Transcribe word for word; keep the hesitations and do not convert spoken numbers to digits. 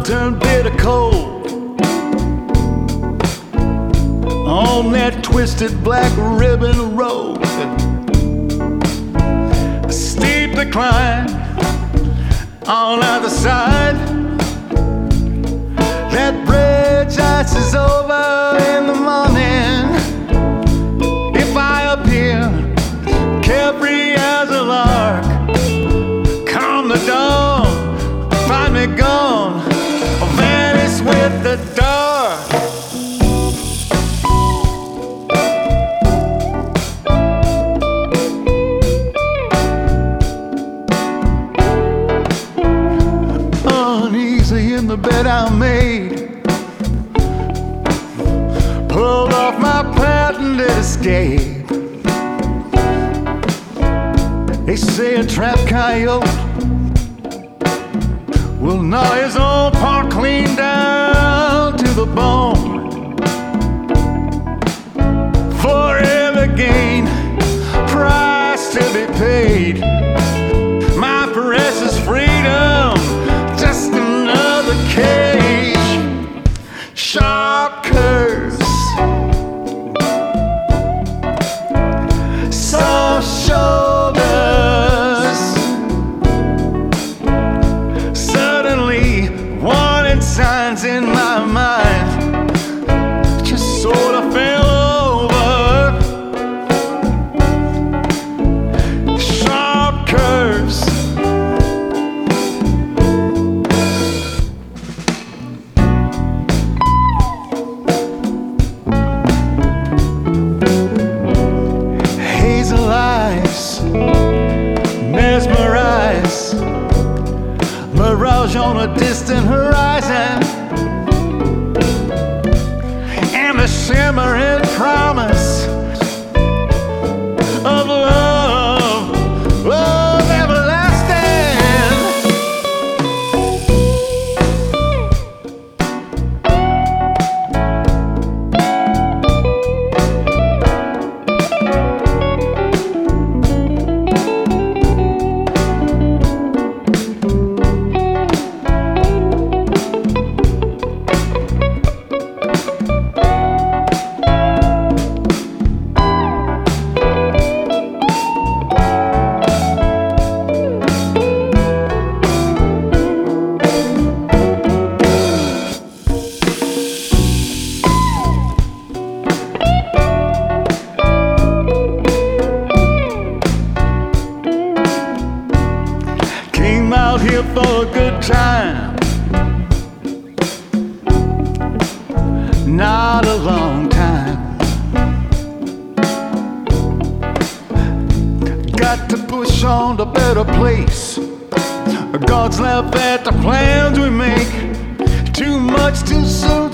turned bitter cold on that twisted black ribbon road. A steep decline on either side. That bridge ices over in the morning. If I appear carefree as a lark, come the dawn, find me gone, or vanish with the dark. Uneasy in the bed I made, pulled off my patented escape. They say a trapped coyote will gnaw his own paw clean down to the bone. For every gain, price to be paid. My precious freedom, just another cage. Sharp curves, soft shoulders. Suddenly, warning signs in my mind just sort of fell over. Sharp curves, hazel eyes, mesmerize, mirage on a distant horizon, and the shimmering promise of love, love everlasting. Came out here for a good time, not a long time. Got to push on to better place. God's laugh at the plans we make. Too much too soon.